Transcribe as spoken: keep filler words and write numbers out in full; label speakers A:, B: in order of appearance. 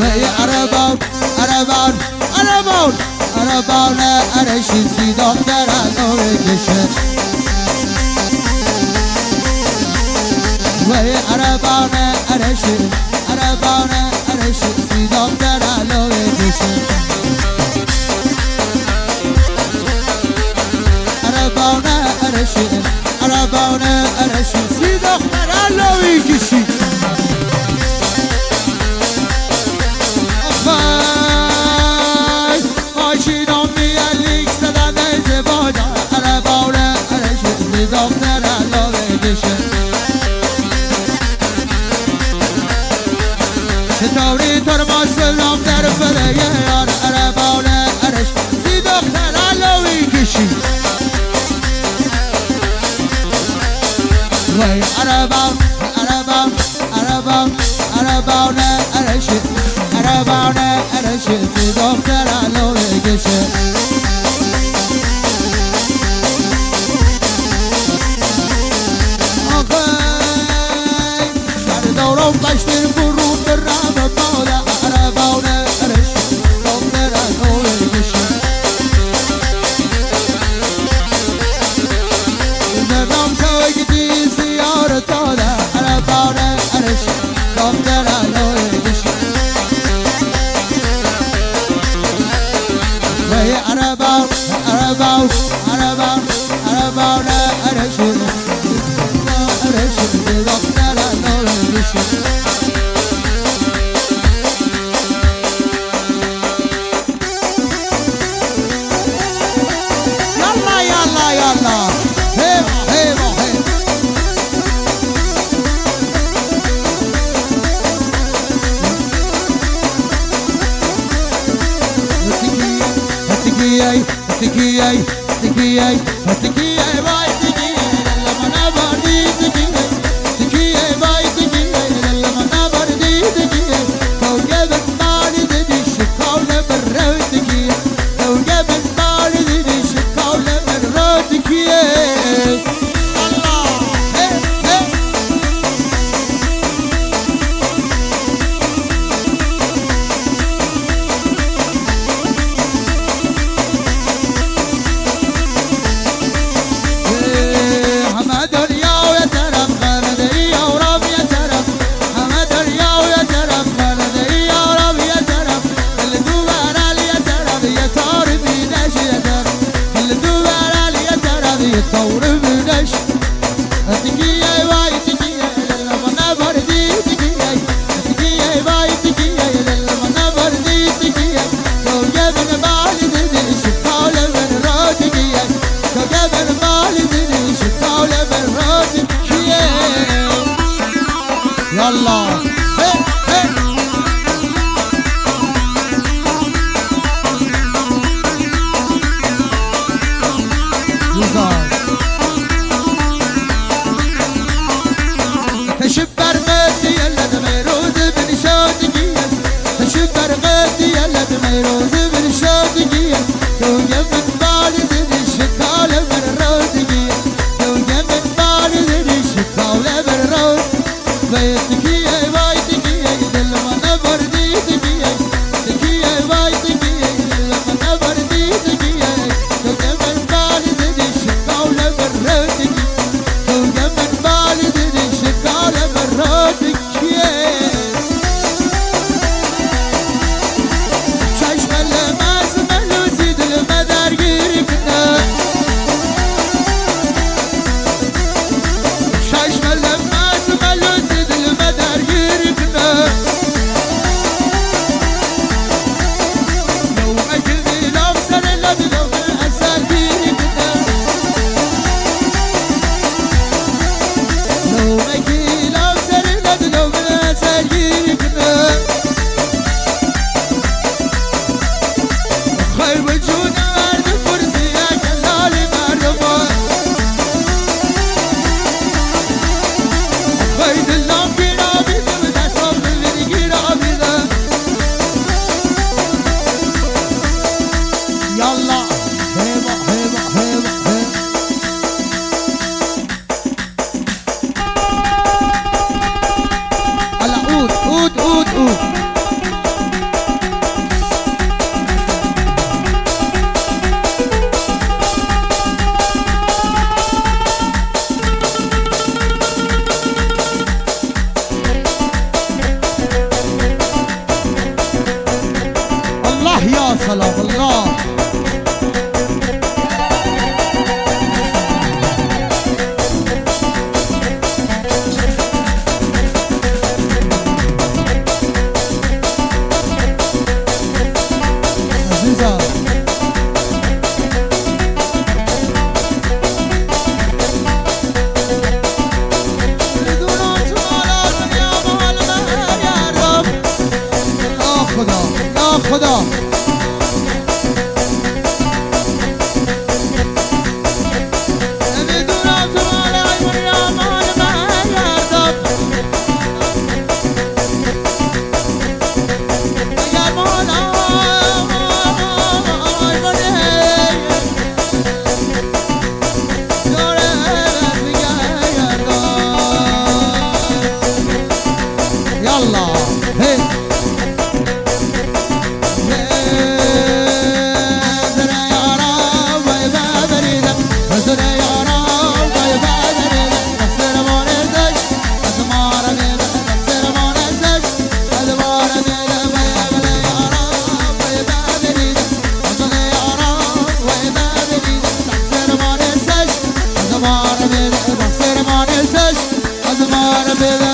A: وی عربان عربان عربان عربان ارشی سیدان در علوه کشه وی عربان ارشی عربان ارشی سیدان در علوه کشه عربان ارشی عربان ارشی سیدان در علوه کشه ماشینم میالیک زدن ازدواج عربان ارشی سیدان در علوه کشه چطوری ترماز بلام در فله یار عربان ارش سی دختر علوی کشی وی عربان عربان عربان عربان ارش عربان ارش سی دختر علوی کشی آخه در دورم بشتر برون در رب بالا عربان ارش دختر علوی کشی زرم که گدی زیارت داده عربان ارش دختر علوی کشی وی عربان عربان عربان عربان ارش ارش دختر علوی کشی Tikiyay, tikiyay, tikiyay, vay tikiyay, lamana bardi tikiyay, tikiyay, vay tikiyay, lamana bardi tikiyay, kavga ben bari dediş, kavle berre tikiyay, kavga ben bari dediş, kavle berre tikiyay. Allah, hey, hey. خدا Bebe